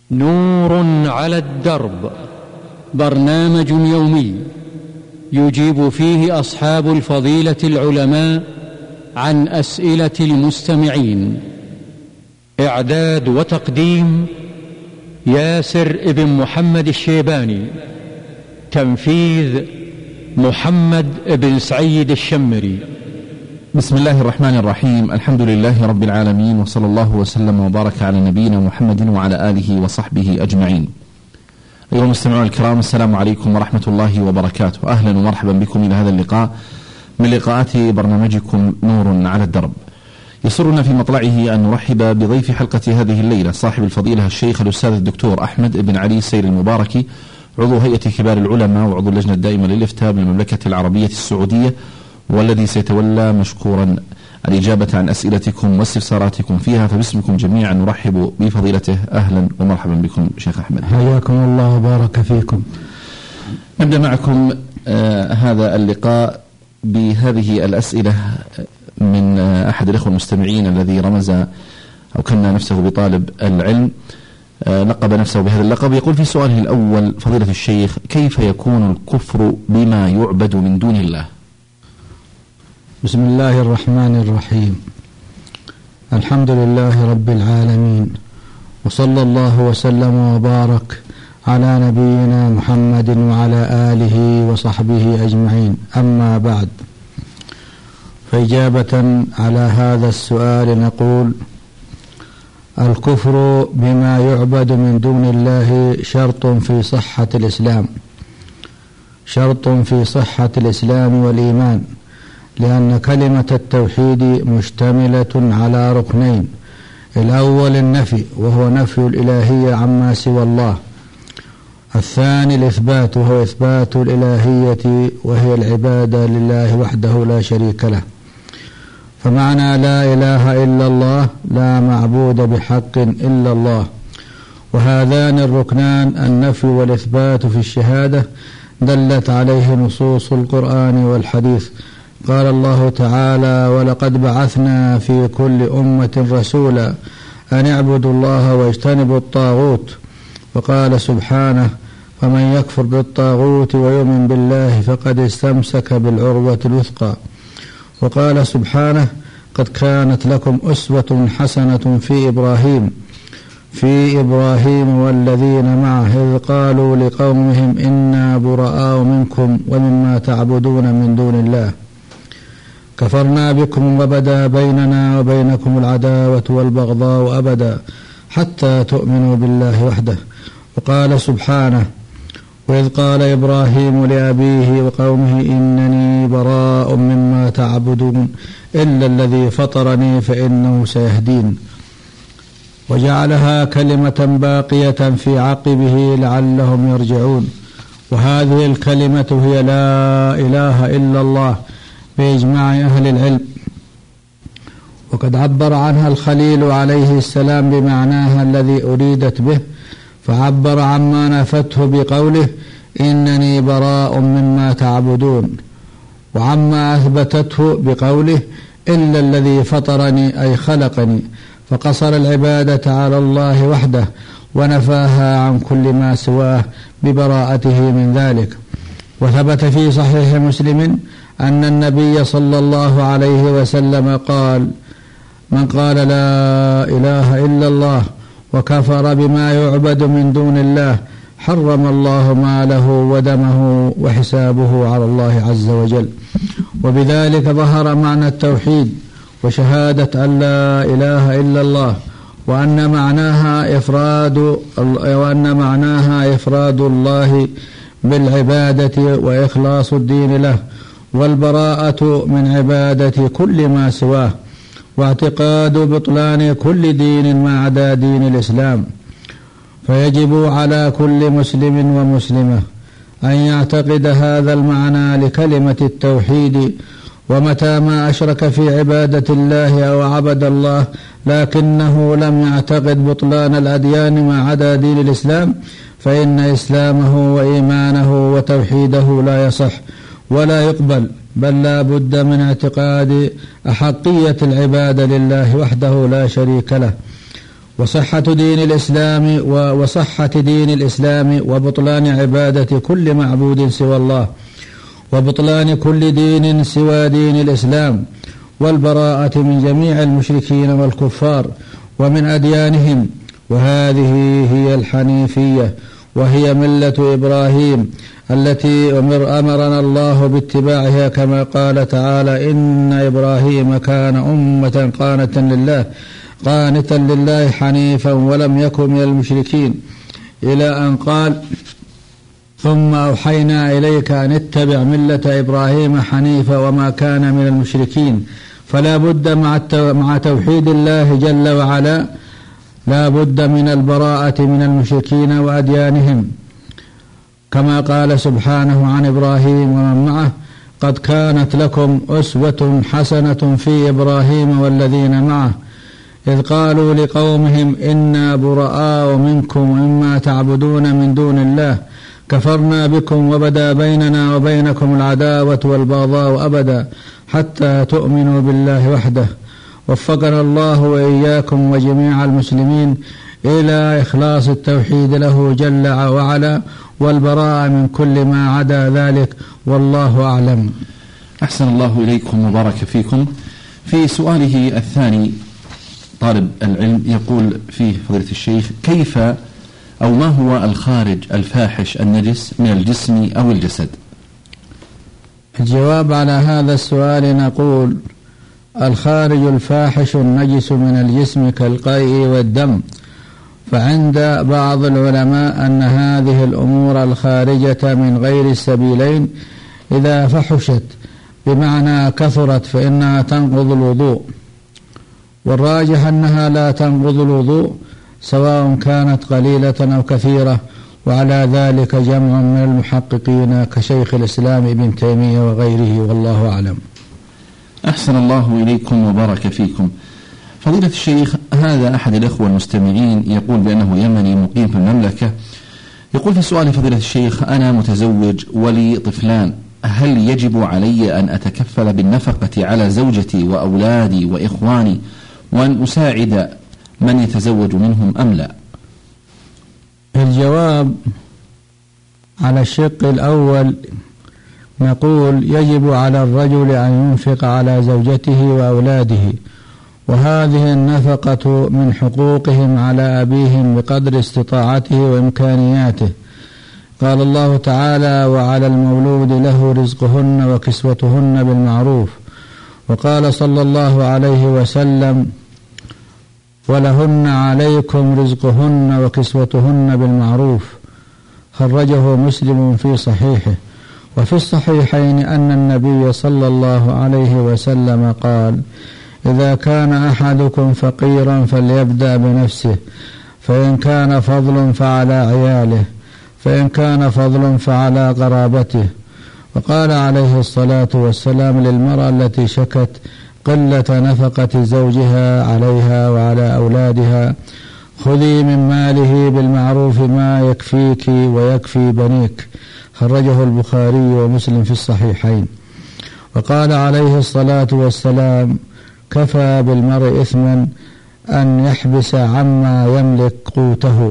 نور على الدرب، برنامج يومي يجيب فيه أصحاب الفضيلة العلماء عن أسئلة المستمعين. إعداد وتقديم ياسر ابن محمد الشيباني. تنفيذ محمد بن سعيد الشمري. بسم الله الرحمن الرحيم. الحمد لله رب العالمين، وصلى الله وسلم وبارك على نبينا محمد وعلى آله وصحبه أجمعين. أيها المستمعون الكرام، السلام عليكم ورحمة الله وبركاته. أهلا ومرحبا بكم إلى هذا اللقاء من لقاءات برنامجكم نور على الدرب. يسرنا في مطلعه أن نرحب بضيف حلقة هذه الليلة صاحب الفضيلة الشيخ الأستاذ الدكتور أحمد بن علي السير المباركي، عضو هيئة كبار العلماء وعضو اللجنة الدائمة للإفتاء بالمملكة العربية السعودية، والذي سيتولى مشكورا الإجابة عن أسئلتكم واستفساراتكم فيها. فباسمكم جميعا نرحب بفضيلته. أهلا ومرحبا بكم شيخ أحمد. حياكم الله وبارك فيكم. نبدأ معكم هذا اللقاء بهذه الأسئلة من أحد الإخوة المستمعين الذي رمز أو كان نفسه بطالب العلم، لقب نفسه بهذا اللقب. يقول في سؤاله الأول: فضيلة الشيخ، كيف يكون الكفر بما يعبد من دون الله؟ بسم الله الرحمن الرحيم. الحمد لله رب العالمين، وصلى الله وسلم وبارك على نبينا محمد وعلى آله وصحبه أجمعين. أما بعد، فإجابة على هذا السؤال نقول: الكفر بما يعبد من دون الله شرط في صحة الإسلام، شرط في صحة الإسلام والإيمان، لأن كلمة التوحيد مشتملة على ركنين: الأول النفي، وهو نفي الإلهية عما سوى الله. الثاني الإثبات، وهو إثبات الإلهية وهي العبادة لله وحده لا شريك له. فمعنى لا إله إلا الله: لا معبود بحق إلا الله. وهذان الركنان النفي والإثبات في الشهادة دلت عليه نصوص القرآن والحديث. قال الله تعالى: ولقد بعثنا في كل أمة رسولا أن اعبدوا الله واجتنبوا الطاغوت. وقال سبحانه: ومن يكفر بالطاغوت ويؤمن بالله فقد استمسك بالعروة الوثقى. وقال سبحانه: قد كانت لكم أسوة حسنة في إبراهيم والذين معه إذ قالوا لقومهم إنا براء منكم ومما تعبدون من دون الله كفرنا بكم وبدا بيننا وبينكم العداوة والبغضاء أبدا حتى تؤمنوا بالله وحده. وقال سبحانه: وإذ قال إبراهيم لأبيه وقومه إنني براء مما تعبدون إلا الذي فطرني فإنه سيهدين. وجعلها كلمة باقية في عقبه لعلهم يرجعون. وهذه الكلمة هي لا إله إلا الله بإجماع أهل العلم، وقد عبر عنها الخليل عليه السلام بمعناها الذي أريدت به، فعبر عما نفته بقوله إنني براء مما تعبدون، وعما أثبتته بقوله إلا الذي فطرني أي خلقني، فقصر العبادة على الله وحده ونفاها عن كل ما سواه ببراءته من ذلك. وثبت في صحيح مسلم أن النبي صلى الله عليه وسلم قال: من قال لا إله إلا الله وكفر بما يعبد من دون الله حرم الله ماله ودمه وحسابه على الله عز وجل. وبذلك ظهر معنى التوحيد وشهادة أن لا إله إلا الله، وأن معناها إفراد الله بالعبادة وإخلاص الدين له، والبراءة من عبادة كل ما سواه، واعتقاد بطلان كل دين ما عدا دين الإسلام. فيجب على كل مسلم ومسلمة أن يعتقد هذا المعنى لكلمة التوحيد، ومتى ما أشرك في عبادة الله أو عبد الله لكنه لم يعتقد بطلان الأديان ما عدا دين الإسلام فإن إسلامه وإيمانه وتوحيده لا يصح ولا يقبل، بل لا بد من اعتقاد أحقية العبادة لله وحده لا شريك له. وصحة دين الإسلام وبطلان عبادة كل معبود سوى الله، وبطلان كل دين سوى دين الإسلام، والبراءة من جميع المشركين والكفار ومن أديانهم. وهذه هي الحنيفية، وهي ملة إبراهيم التي أمرنا الله باتباعها، كما قال تعالى: إن إبراهيم كان أمة قانتا لله حنيفا ولم يكن من المشركين، إلى أن قال: ثم أوحينا إليك أن اتبع ملة إبراهيم حنيفا وما كان من المشركين. فلا بد مع توحيد الله جل وعلا لا بد من البراءة من المشركين وأديانهم، كما قال سبحانه عن إبراهيم ومن معه: قد كانت لكم أسوة حسنة في إبراهيم والذين معه إذ قالوا لقومهم إنا براء منكم ومما تعبدون من دون الله كفرنا بكم وبدا بيننا وبينكم العداوة والبغضاء أبدا حتى تؤمنوا بالله وحده. وفقنا الله وإياكم وجميع المسلمين إلى إخلاص التوحيد له جل وعلا والبراءة من كل ما عدا ذلك، والله أعلم. أحسن الله إليكم وبارك فيكم. في سؤاله الثاني طالب العلم يقول فيه فضيلة الشيخ: كيف أو ما هو الخارج الفاحش النجس من الجسم أو الجسد؟ الجواب على هذا السؤال نقول: الخارج الفاحش النجس من الجسم كالقيء والدم، فعند بعض العلماء أن هذه الأمور الخارجة من غير السبيلين إذا فحشت بمعنى كثرت فإنها تنقض الوضوء، والراجح أنها لا تنقض الوضوء سواء كانت قليلة أو كثيرة، وعلى ذلك جمع من المحققين كشيخ الإسلام ابن تيمية وغيره، والله أعلم. أحسن الله إليكم وبارك فيكم. فضيلة الشيخ، هذا أحد الأخوة المستمعين يقول بأنه يمني مقيم في المملكة. يقول في سؤال فضيلة الشيخ: أنا متزوج ولي طفلان، هل يجب علي أن أتكفل بالنفقة على زوجتي وأولادي وإخواني وأن أساعد من يتزوج منهم أم لا؟ الجواب على الشق الأول نقول: يجب على الرجل أن ينفق على زوجته وأولاده، وهذه النفقة من حقوقهم على أبيهم بقدر استطاعته وإمكانياته. قال الله تعالى: وعلى المولود له رزقهن وكسوتهن بالمعروف. وقال صلى الله عليه وسلم: ولهن عليكم رزقهن وكسوتهن بالمعروف. خرجه مسلم في صحيحه. وفي الصحيحين أن النبي صلى الله عليه وسلم قال: إذا كان أحدكم فقيرا فليبدأ بنفسه، فإن كان فضل فعلى عياله، فإن كان فضل فعلى قرابته. وقال عليه الصلاة والسلام للمرأة التي شكت قلة نفقة زوجها عليها وعلى أولادها: خذي من ماله بالمعروف ما يكفيك ويكفي بنيك. خرجه البخاري ومسلم في الصحيحين. وقال عليه الصلاة والسلام: كفى بالمرء إثما أن يحبس عما يملك قوته.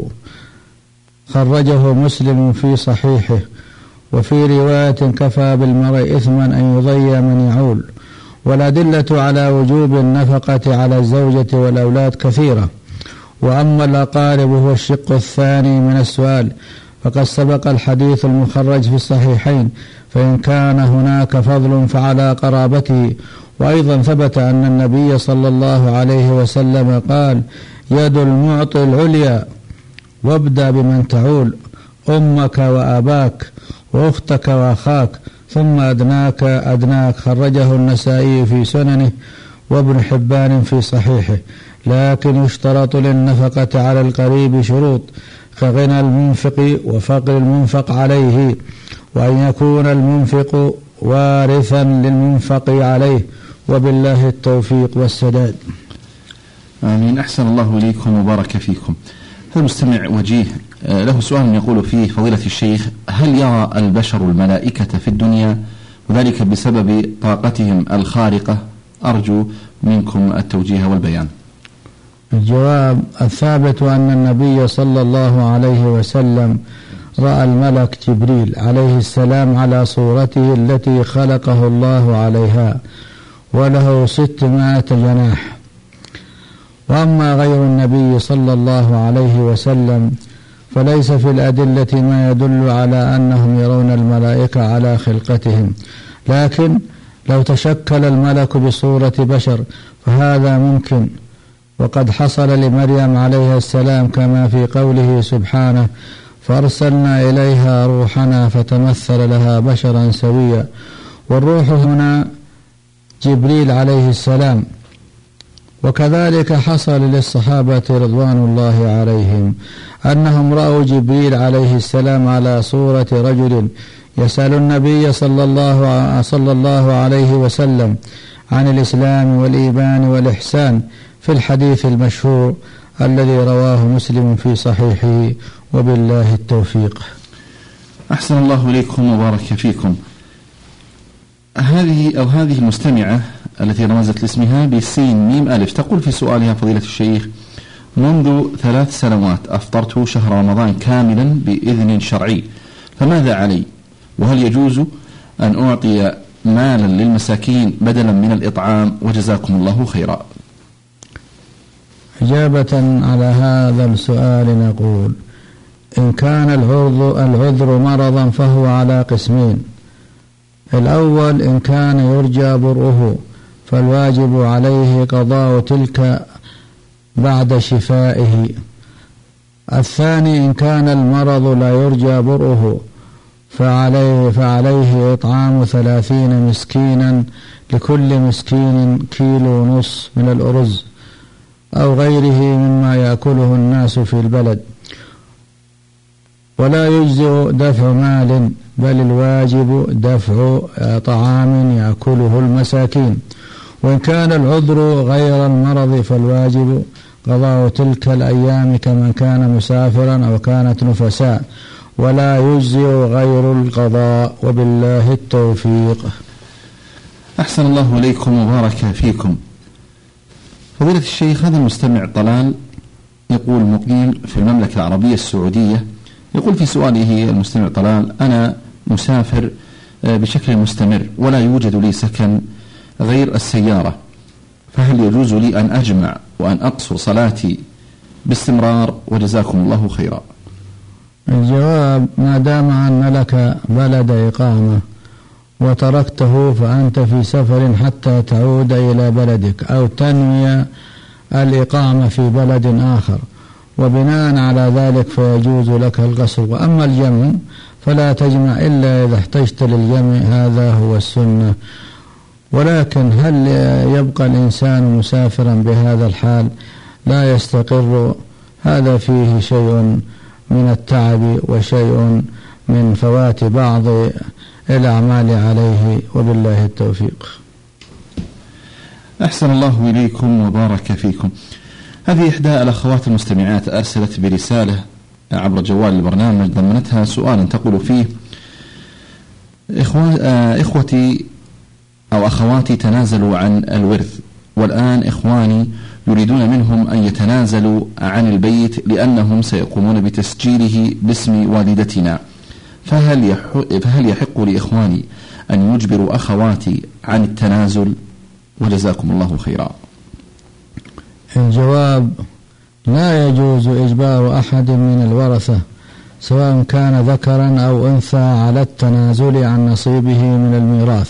خرجه مسلم في صحيحه. وفي رواية: كفى بالمرء إثما أن يضيع من يعول. والأدلة على وجوب النفقة على الزوجة والأولاد كثيرة. وأما الأقارب هو الشق الثاني من السؤال، فقد سبق الحديث المخرج في الصحيحين: فإن كان هناك فضل فعلى قرابته. وأيضا ثبت أن النبي صلى الله عليه وسلم قال: يد المعطي العليا، وابدأ بمن تعول، أمك وأباك وأختك وأخاك ثم أدناك. خرجه النسائي في سننه وابن حبان في صحيحه. لكن يشترط للنفقة على القريب شروط كغنى المنفق وفقر المنفق عليه، وأن يكون المنفق وارثا للمنفق عليه، وبالله التوفيق والسداد. آمين. أحسن الله إليكم وبارك فيكم. هذا المستمع وجيه له سؤال يقول فيه: فضيلة الشيخ، هل يرى البشر الملائكة في الدنيا وذلك بسبب طاقتهم الخارقة؟ أرجو منكم التوجيه والبيان. الجواب: الثابت أن النبي صلى الله عليه وسلم رأى الملك جبريل عليه السلام على صورته التي خلقه الله عليها، وله 600 جناح. وأما غير النبي صلى الله عليه وسلم فليس في الأدلة ما يدل على أنهم يرون الملائكة على خلقتهم، لكن لو تشكل الملك بصورة بشر فهذا ممكن، وقد حصل لمريم عليه السلام كما في قوله سبحانه: فأرسلنا إليها روحنا فتمثل لها بشرا سويا. والروح هنا جبريل عليه السلام. وكذلك حصل للصحابة رضوان الله عليهم أنهم رأوا جبريل عليه السلام على صورة رجل يسأل النبي صلى الله عليه وسلم عن الإسلام والإيمان والإحسان في الحديث المشهور الذي رواه مسلم في صحيحه، وبالله التوفيق. أحسن الله إليكم وبارك فيكم. هذه المستمعة التي رمزت لاسمها بسين ميم ألف تقول في سؤالها: فضيلة الشيخ، منذ 3 سنوات أفطرت شهر رمضان كاملا بإذن شرعي، فماذا علي؟ وهل يجوز أن أعطي مالا للمساكين بدلا من الإطعام؟ وجزاكم الله خيرا. إجابة على هذا السؤال نقول: إن كان العذر مرضا فهو على قسمين. الأول: إن كان يرجى برؤه فالواجب عليه قضاء تلك بعد شفائه. الثاني: إن كان المرض لا يرجى برؤه فعليه إطعام 30 مسكينا، لكل مسكين 1.5 كيلو من الأرز أو غيره مما يأكله الناس في البلد. ولا يجزئ دفع مال، بل الواجب دفع طعام يأكله المساكين. وإن كان العذر غير المرض فالواجب قضاء تلك الأيام كمن كان مسافرا أو كانت نفساء، ولا يجزئ غير القضاء، وبالله التوفيق. أحسن الله إليكم وبارك فيكم. فضيلة الشيخ، هذا المستمع طلال يقول مقيم في المملكة العربية السعودية. يقول في سؤاله المستمع طلال: أنا مسافر بشكل مستمر ولا يوجد لي سكن غير السيارة، فهل يجوز لي أن أجمع وأن أقصر صلاتي باستمرار؟ وجزاكم الله خيرا. الجواب: ما دام أن لك بلد إقامة وتركته فأنت في سفر حتى تعود إلى بلدك أو تنوي الإقامة في بلد آخر، وبناء على ذلك فيجوز لك القصر. وأما الجمع فلا تجمع إلا إذا احتجت للجمع، هذا هو السنة. ولكن هل يبقى الإنسان مسافرا بهذا الحال لا يستقر؟ هذا فيه شيء من التعب وشيء من فوات بعض الأعمال عليه، وبالله التوفيق. أحسن الله إليكم وبارك فيكم. هذه إحدى الأخوات المستمعات أرسلت برسالة عبر جوال البرنامج ضمنتها سؤالا تقول فيه: إخوتي أو أخواتي تنازلوا عن الورث، والآن إخواني يريدون منهم أن يتنازلوا عن البيت لأنهم سيقومون بتسجيله باسم والدتنا، فهل يحق لإخواني أن يجبروا أخواتي عن التنازل؟ وجزاكم الله خيرا. الجواب: لا يجوز إجبار أحد من الورثة سواء كان ذكرا أو أنثى على التنازل عن نصيبه من الميراث.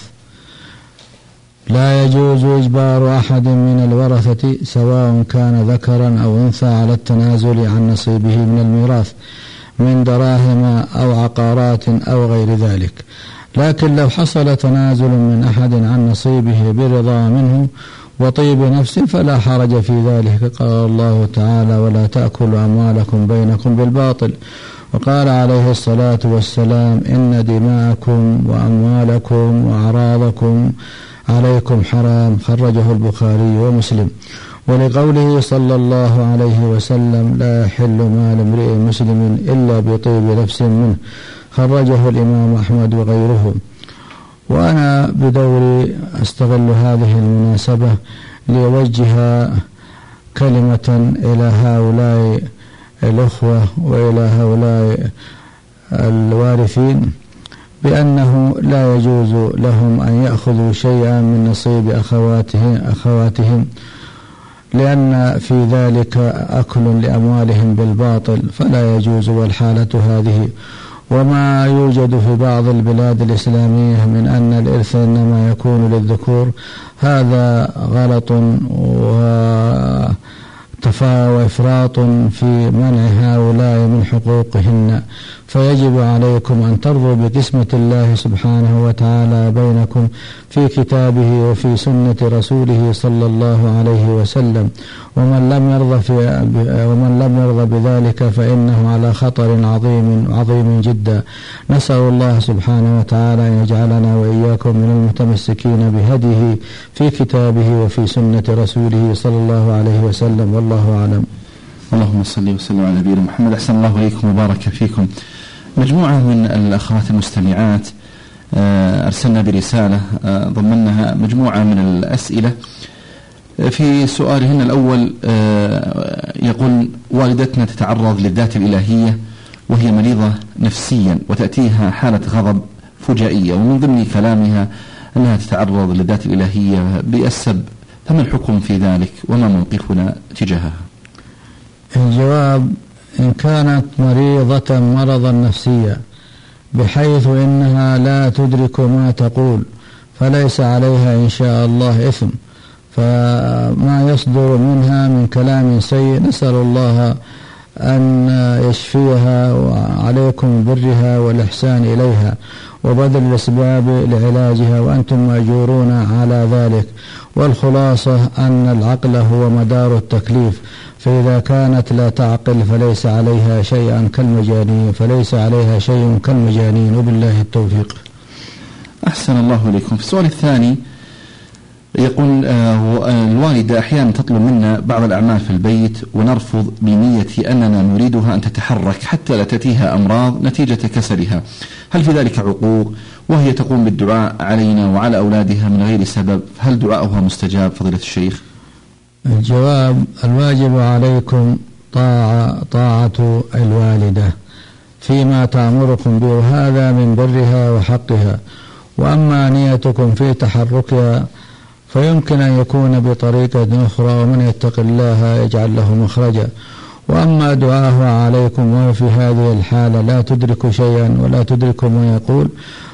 لا يجوز إجبار أحد من الورثة سواء كان ذكرا أو أنثى على التنازل عن نصيبه من الميراث من دراهم أو عقارات أو غير ذلك. لكن لو حصل تنازل من أحد عن نصيبه برضا منه وطيب نفس فلا حرج في ذلك. قال الله تعالى: ولا تأكلوا أموالكم بينكم بالباطل. وقال عليه الصلاة والسلام: إن دماءكم وأموالكم وأعراضكم عليكم حرام. خرجه البخاري ومسلم. ولقوله صلى الله عليه وسلم: لا يحل مال امرئ مسلم إلا بطيب نفس منه. خرجه الإمام أحمد وغيره. وأنا بدوري أستغل هذه المناسبة ليوجه كلمة إلى هؤلاء الأخوة وإلى هؤلاء الوارثين بأنه لا يجوز لهم أن يأخذوا شيئا من نصيب أخواتهم لأن في ذلك أكل لأموالهم بالباطل فلا يجوز، والحالة هذه. وما يوجد في بعض البلاد الإسلامية من أن الإرث إنما يكون للذكور هذا غلط وإفراط في منع هؤلاء من حقوقهن، فيجب عليكم أن ترضوا بقسمة الله سبحانه وتعالى بينكم في كتابه وفي سنة رسوله صلى الله عليه وسلم. ومن لم يرضى بذلك فإنه على خطر عظيم جدا. نسأل الله سبحانه وتعالى أن يجعلنا وإياكم من المتمسكين بهديه في كتابه وفي سنة رسوله صلى الله عليه وسلم، والله أعلم. اللهم صل وسلم على نبينا محمد. أحسن الله إليكم وبارك فيكم. مجموعة من الأخوات المستمعات أرسلنا برسالة ضمنها مجموعة من الأسئلة. في سؤالهن الأول يقول: والدتنا تتعرض للذات الإلهية وهي مريضة نفسيا وتأتيها حالة غضب فجائية، ومن ضمن كلامها أنها تتعرض للذات الإلهية بالسب، فما الحكم في ذلك وما موقفنا تجاهها؟ الجواب: إن كانت مريضة مرضا نفسيا بحيث إنها لا تدرك ما تقول فليس عليها إن شاء الله إثم، فما يصدر منها من كلام سيء نسأل الله أن يشفيها، وعليكم برها والإحسان إليها وبذل الأسباب لعلاجها وأنتم مأجورون على ذلك. والخلاصة أن العقل هو مدار التكليف، فإذا كانت لا تعقل فليس عليها شيء كالمجانين، وبالله التوفيق. أحسن الله إليكم. في السؤال الثاني يقول: الوالدة أحيانا تطلب منا بعض الأعمال في البيت ونرفض بنية أننا نريدها أن تتحرك حتى لا تأتيها أمراض نتيجة كسلها، هل في ذلك عقوق؟ وهي تقوم بالدعاء علينا وعلى أولادها من غير سبب، هل دعاؤها مستجاب فضيلة الشيخ؟ الجواب: الواجب عليكم طاعة الوالدة فيما تأمركم به، وهذا من برها وحقها. وأما نيتكم في تحركها فيمكن أن يكون بطريقة أخرى، ومن يتق الله يجعل له مخرجا. وأما دعاها عليكم وهو في هذه الحالة لا تدرك شيئا ولا تدرك ما يقول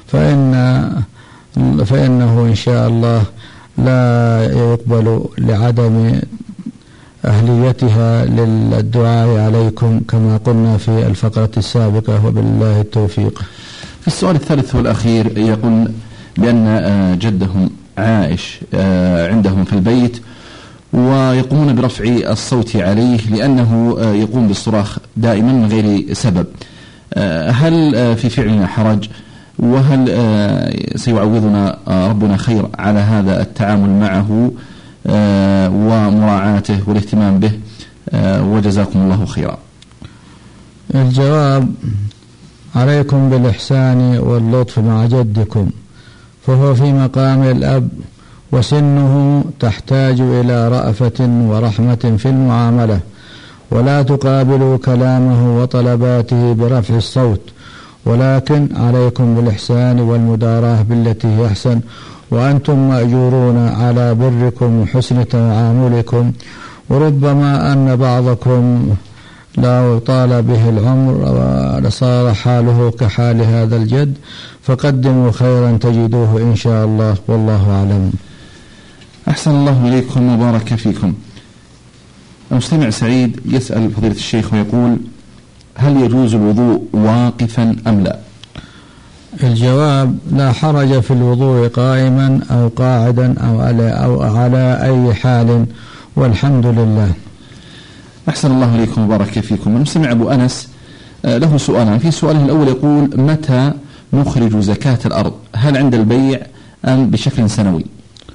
فإنه إن شاء الله لا يقبل لعدم أهليتها للدعاء عليكم كما قلنا في الفقرة السابقة، وبالله التوفيق. في السؤال الثالث والأخير يقول بأن جدهم عائش عندهم في البيت ويقومون برفع الصوت عليه لأنه يقوم بالصراخ دائما من غير سبب، هل في فعلنا حرج؟ وهل سيعوضنا ربنا خير على هذا التعامل معه ومراعاته والاهتمام به؟ وجزاكم الله خيرا. الجواب: عليكم بالإحسان واللطف مع جدكم، فهو في مقام الأب وسنه تحتاج إلى رأفة ورحمة في المعاملة، ولا تقابلوا كلامه وطلباته برفع الصوت، ولكن عليكم بالإحسان والمداراة بالتي هي أحسن، وأنتم مأجورون على بركم وحسن تعاملكم. وربما أن بعضكم لا طال به العمر ولصار حاله كحال هذا الجد، فقدموا خيرا تجدوه إن شاء الله، والله أعلم. أحسن الله إليكم وبارك فيكم. المستمع سعيد يسأل فضيلة الشيخ ويقول: هل يجوز الوضوء واقفا أم لا؟ الجواب: لا حرج في الوضوء قائما أو قاعدا أو على أي حال، والحمد لله. أحسن الله إليكم وبارك فيكم. المستمع أبو أنس له سؤالان. في سؤاله الأول يقول: متى نخرج زكاة الأرض؟ هل عند البيع أم بشكل سنوي؟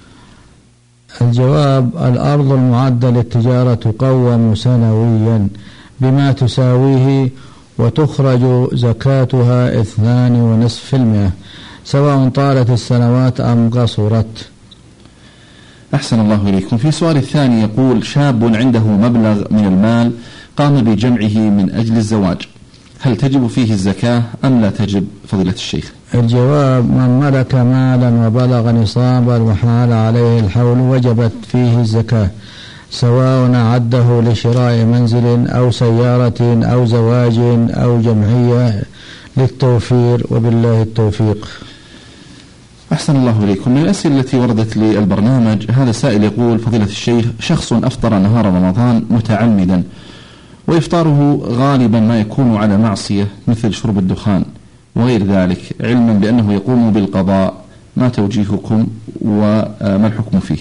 الجواب: الأرض المعدة للتجارة تقوم سنويا بما تساويه، وتخرج زكاتها 2.5%، سواء طالت السنوات أم قصرت. أحسن الله إليكم. في سؤال الثاني يقول: شاب عنده مبلغ من المال قام بجمعه من أجل الزواج، هل تجب فيه الزكاة أم لا تجب فضيلة الشيخ؟ الجواب: من ملك مالا وبلغ نصابا وحال عليه الحول وجبت فيه الزكاة، سواء أعده لشراء منزل أو سيارة أو زواج أو جمعية للتوفير، وبالله التوفيق. أحسن الله إليكم. من الأسئلة التي وردت للبرنامج هذا سائل يقول: فضيلة الشيخ، شخص أفطر نهار رمضان متعمدا وإفطاره غالبا ما يكون على معصية مثل شرب الدخان وغير ذلك، علما بأنه يقوم بالقضاء، ما توجيهكم وما الحكم فيه؟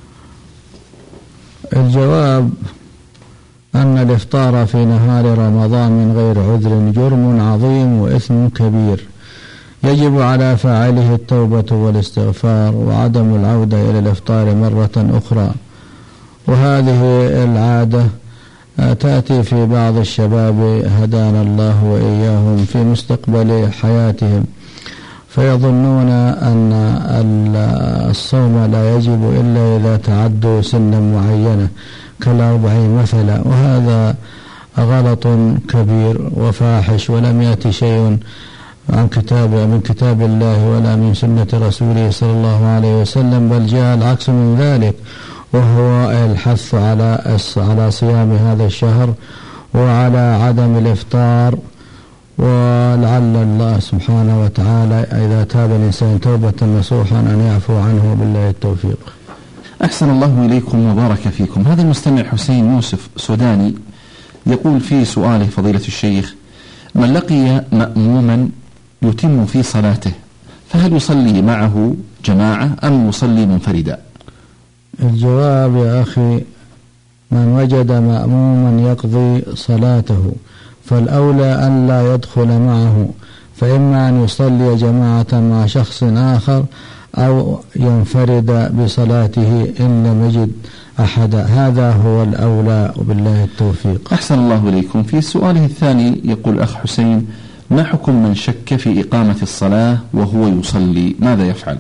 الجواب: أن الإفطار في نهار رمضان من غير عذر جرم عظيم وإثم كبير، يجب على فاعله التوبة والاستغفار وعدم العودة إلى الإفطار مرة أخرى. وهذه العادة تأتي في بعض الشباب هدانا الله وإياهم في مستقبل حياتهم، فيظنون أن الصوم لا يجب إلا إذا تعدوا سنا معينة كالأربعين مثلا، وهذا غلط كبير وفاحش، ولم يأتي شيء من كتاب الله ولا من سنة رسوله صلى الله عليه وسلم، بل جاء العكس من ذلك، وهو الحث على صيام هذا الشهر وعلى عدم الإفطار، ولعل الله سبحانه وتعالى إذا تاب الإنسان توبة نصوحا أن يعفو عنه، بالله التوفيق. أحسن الله إليكم وبارك فيكم. هذا المستمع حسين يوسف سوداني يقول في سؤاله: فضيلة الشيخ، من لقي مأموما يتم في صلاته فهل يصلي معه جماعة أم يصلي منفردا؟ الجواب: يا أخي، من وجد مأموما يقضي صلاته فالأولى أن لا يدخل معه، فإما أن يصلي جماعة مع شخص آخر أو ينفرد بصلاته إن لم يجد أحدا، هذا هو الأولى، وبالله التوفيق. أحسن الله إليكم. في سؤاله الثاني يقول أخ حسين: ما حكم من شك في إقامة الصلاة وهو يصلي، ماذا يفعل؟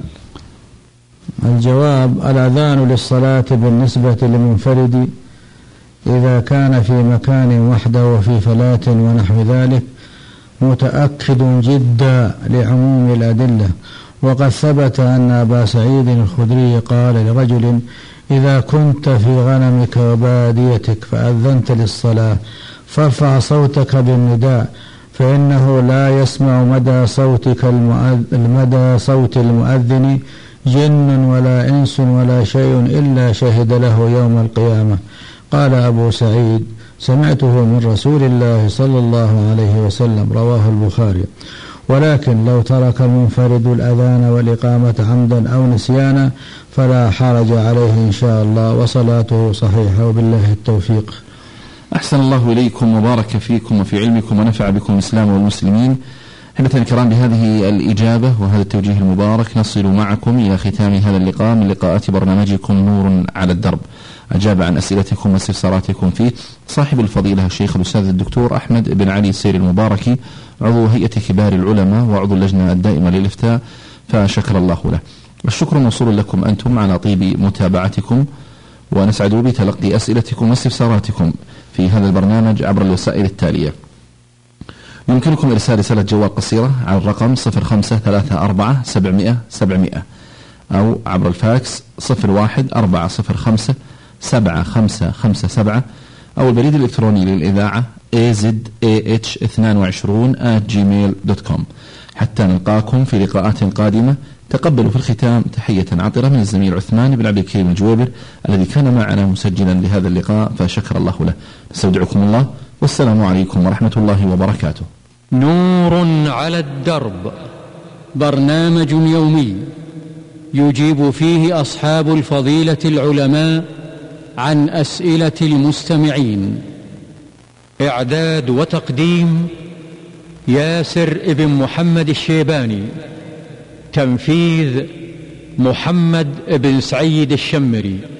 الجواب: الأذان للصلاة بالنسبة للمنفرد إذا كان في مكان وحده وفي فلاة ونحو ذلك متأكد جدا لعموم الأدلة، وقد ثبت أن أبا سعيد الخدري قال لرجل: إذا كنت في غنمك وباديتك فأذنت للصلاة فارفع صوتك بالنداء، فإنه لا يسمع مدى صوت المؤذن جن ولا إنس ولا شيء إلا شهد له يوم القيامة. قال أبو سعيد: سمعته من رسول الله صلى الله عليه وسلم، رواه البخاري. ولكن لو ترك المنفرد الأذان والإقامة عمدا أو نسيانا فلا حرج عليه إن شاء الله، وصلاته صحيحة، وبالله التوفيق. أحسن الله إليكم وبارك فيكم وفي علمكم ونفع بكم الإسلام والمسلمين. أحبتنا الكرام، بهذه الإجابة وهذا التوجيه المبارك نصل معكم إلى ختام هذا اللقاء من لقاءات برنامجكم نور على الدرب. أجاب عن أسئلتكم واستفساراتكم فيه صاحب الفضيلة الشيخ الأستاذ الدكتور أحمد بن علي السير المباركي، عضو هيئة كبار العلماء وعضو اللجنة الدائمة للإفتاء، فشكر الله له. والشكر موصول لكم أنتم على طيب متابعتكم، ونسعد بتلقي أسئلتكم واستفساراتكم في هذا البرنامج عبر الوسائل التالية: يمكنكم إرسال رسالة جوال قصيرة على الرقم 0534 أو عبر الفاكس 01-405-7557 أو البريد الإلكتروني للإذاعة azah22@gmail.com. حتى نلقاكم في لقاءات قادمة، تقبلوا في الختام تحية عطرة من الزميل عثمان بن عبد الكريم الجويبر الذي كان معنا مسجلا لهذا اللقاء، فشكر الله له. نستودعكم الله، والسلام عليكم ورحمة الله وبركاته. نور على الدرب، برنامج يومي يجيب فيه أصحاب الفضيلة العلماء عن أسئلة المستمعين. إعداد وتقديم ياسر ابن محمد الشيباني. تنفيذ محمد بن سعيد الشمري.